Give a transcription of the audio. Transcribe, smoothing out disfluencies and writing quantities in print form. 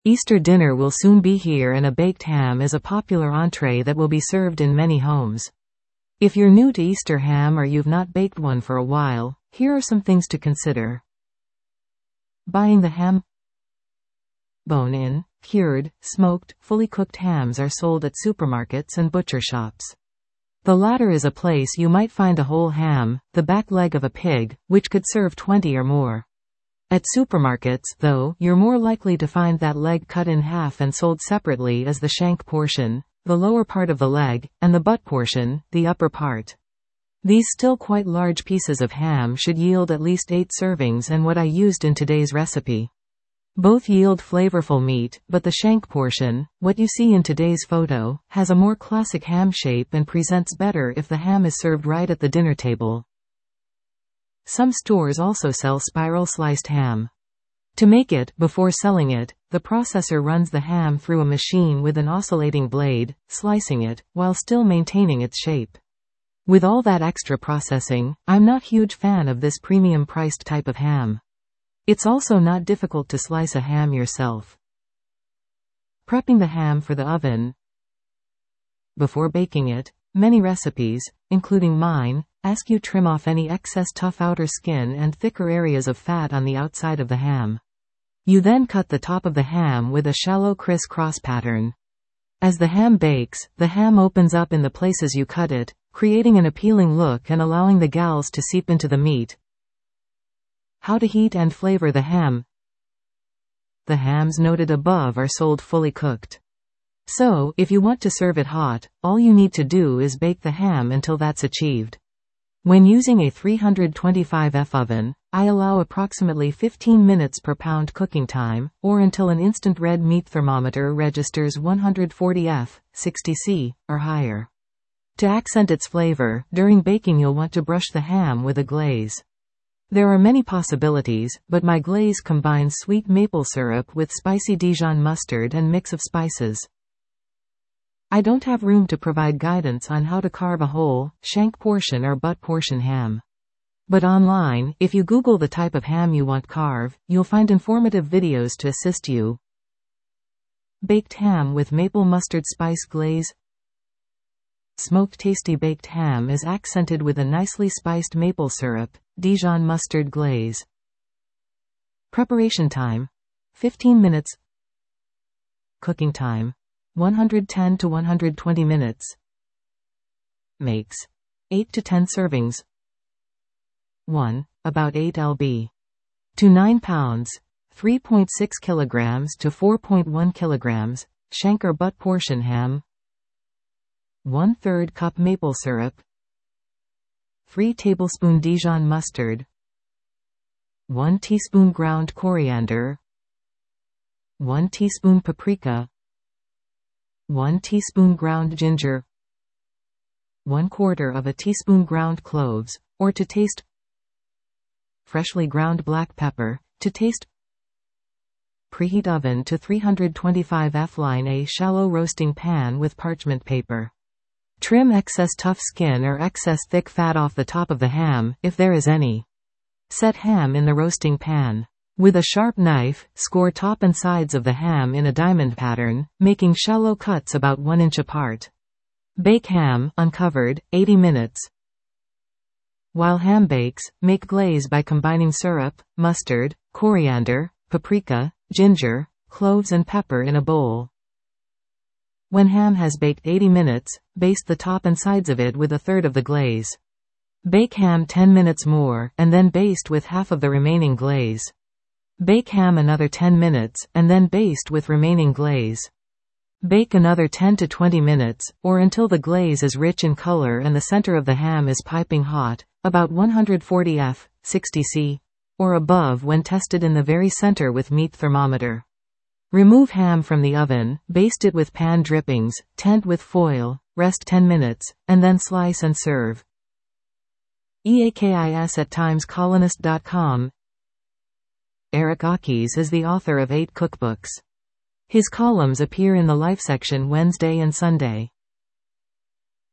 Easter dinner will soon be here, and a baked ham is a popular entree that will be served in many homes. If you're new to Easter ham or you've not baked one for a while, here are some things to consider. Buying the ham. Bone-in, cured, smoked, fully cooked hams are sold at supermarkets and butcher shops. The latter is a place you might find a whole ham, the back leg of a pig, which could serve 20 or more. At supermarkets, though, you're more likely to find that leg cut in half and sold separately as the shank portion, the lower part of the leg, and the butt portion, the upper part. These still quite large pieces of ham should yield at least 8 servings, and what I used in today's recipe. Both yield flavorful meat, but the shank portion, what you see in today's photo, has a more classic ham shape and presents better if the ham is served right at the dinner table. Some stores also sell spiral sliced ham. To make it, before selling it, the processor runs the ham through a machine with an oscillating blade, slicing it, while still maintaining its shape. With all that extra processing, I'm not a huge fan of this premium priced type of ham. It's also not difficult to slice a ham yourself. Prepping the ham for the oven. Before baking it, many recipes, including mine, ask you trim off any excess tough outer skin and thicker areas of fat on the outside of the ham. You then cut the top of the ham with a shallow criss-cross pattern. As the ham bakes, the ham opens up in the places you cut it, creating an appealing look and allowing the gals to seep into the meat. How to heat and flavor the ham. The hams noted above are sold fully cooked. So, if you want to serve it hot, all you need to do is bake the ham until that's achieved. When using a 325F oven, I allow approximately 15 minutes per pound cooking time, or until an instant red meat thermometer registers 140F, 60C, or higher. To accent its flavor, during baking you'll want to brush the ham with a glaze. There are many possibilities, but my glaze combines sweet maple syrup with spicy Dijon mustard and mix of spices. I don't have room to provide guidance on how to carve a whole, shank portion or butt portion ham. But online, if you Google the type of ham you want carved, you'll find informative videos to assist you. Baked ham with maple mustard spice glaze. Smoked tasty baked ham is accented with a nicely spiced maple syrup, Dijon mustard glaze. Preparation time: 15 minutes. Cooking time: 110 to 120 minutes. Makes 8 to 10 servings. 1. About 8 lb. To 9 pounds, 3.6 kilograms to 4.1 kilograms, shank or butt portion ham. 1/3 cup maple syrup. 3 tablespoon Dijon mustard. 1 teaspoon ground coriander. 1 teaspoon paprika. 1 teaspoon ground ginger. 1/4 of a teaspoon ground cloves, or to taste. Freshly ground black pepper, to taste. Preheat oven to 325F. Line a shallow roasting pan with parchment paper. Trim excess tough skin or excess thick fat off the top of the ham, if there is any. Set ham in the roasting pan. With a sharp knife, score top and sides of the ham in a diamond pattern, making shallow cuts about 1 inch apart. Bake ham, uncovered, 80 minutes. While ham bakes, make glaze by combining syrup, mustard, coriander, paprika, ginger, cloves and pepper in a bowl. When ham has baked 80 minutes, baste the top and sides of it with 1/3 of the glaze. Bake ham 10 minutes more, and then baste with half of the remaining glaze. Bake ham another 10 minutes, and then baste with remaining glaze. Bake another 10 to 20 minutes, or until the glaze is rich in color and the center of the ham is piping hot, about 140F, 60C, or above when tested in the very center with meat thermometer. Remove ham from the oven, baste it with pan drippings, tent with foil, rest 10 minutes, and then slice and serve. EAKIS@timescolonist.com. Eric Akis is the author of 8 cookbooks. His columns appear in the Life section Wednesday and Sunday.